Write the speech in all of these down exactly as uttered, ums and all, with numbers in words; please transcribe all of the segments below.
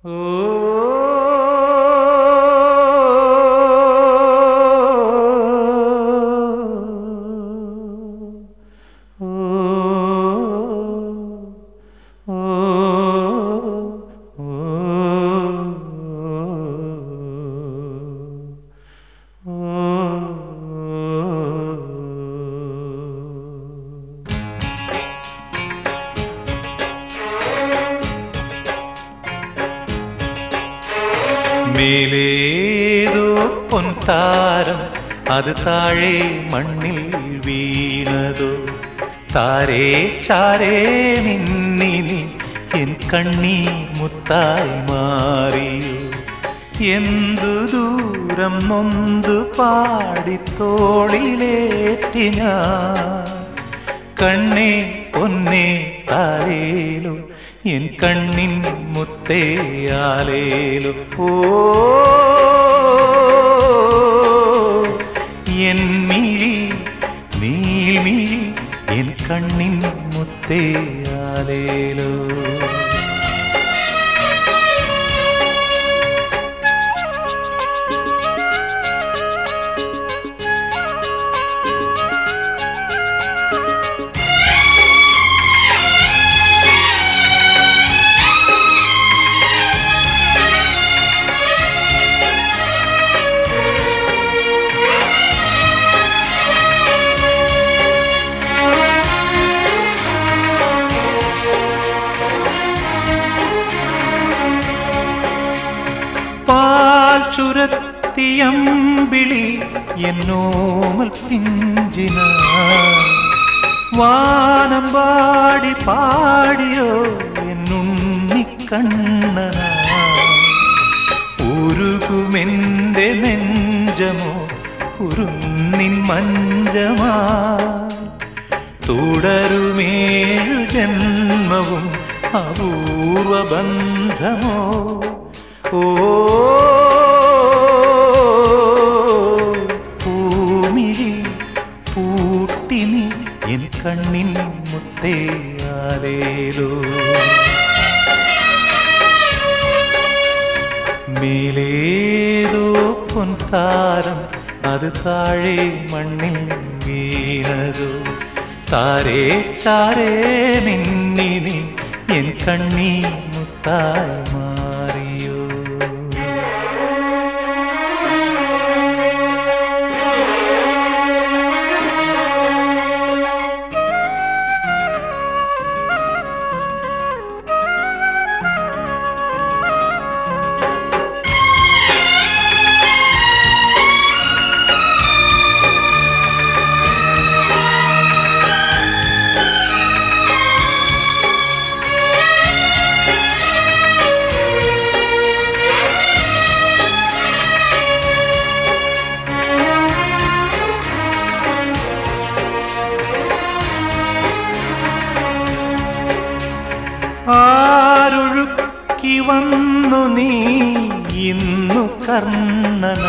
മേലേതോ പൊൻതാരം അത് താഴെ മണ്ണിൽ വീണതോ താരേ ചാരേ നിന്നിനി എൻ കണ്ണീർ മുത്തായി മാറിയോ എന്തു ദൂരം നൊന്തു പാടിത്തോളിലേറ്റി ഞാൻ കണ്ണേ പൊന്നേ താലേലോ എൻ കണ്ണിൻ മുത്തേയാലേലോ ഓ എൻ മിഴി നീൽമിഴി എൻ കണ്ണിൻ മുത്തേയാലേലോ പാൽ ചുരത്തിയമ്പിളി എന്നോമൽ പിഞ്ചിന വാനം പാടി പാടിയോ എന്നുണ്ണിക്കണ്ണന ഉരുകുമെന്റെ നെഞ്ചമോ കുരുന്നിൻ മഞ്ചമാ തുടരുമേഴു ജന്മവും അപൂർവ ബന്ധമോ ഓ പൂമിഴി പൂട്ടിനി എൻ കണ്ണിൻ മുത്തേയാലേലോ മേലേതോ പൊൻതാരം അത് താഴെ മണ്ണിൽ വീണതോ താരേ ചാരേ നിന്നിനി എൻ കണ്ണീർ മുത്തായി മാറിയോ ആരൊഴുക്കി വന്നു നീ ഇന്നു കർണന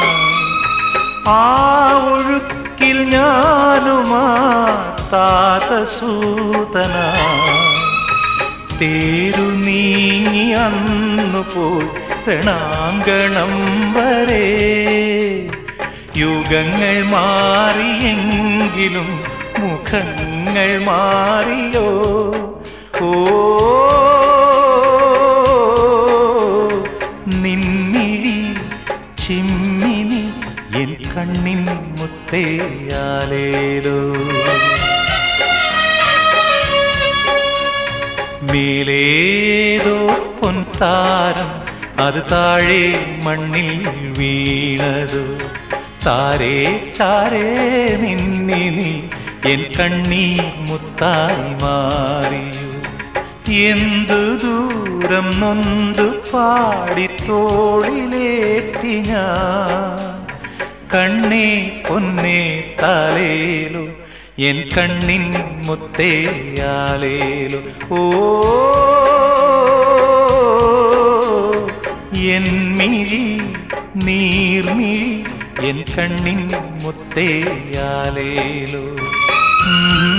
ആ ഒഴുക്കിൽ ഞാനുമാ താതസൂതന തേരു നീങ്ങി അന്നു പോയി രണാങ്കണം വരെ യുഗങ്ങൾ മാറിയെങ്കിലും മുഖങ്ങൾ മാറിയോ ഓ നിൻമിഴി ചിമ്മിനി എൻ കണ്ണിൻ മുത്തേയാലേലോ മേലേതോ പൊൻതാരം അത് താഴെ മണ്ണിൽ വീണതോ താരേ ചാരേ നിന്നിനി എൻ കണ്ണീർ മുത്തായി മാറിയോ എന്തു ദൂരം നൊന്തു പാടിത്തോളിലേറ്റി ഞാൻ കണ്ണേ പൊന്നേ താലേലോ എൻ കണ്ണിൻ മുത്തേയാലേലോ ഓ എൻ മിഴി നീർമിഴി എൻ കണ്ണിൻ മുത്തേയാലേലോ.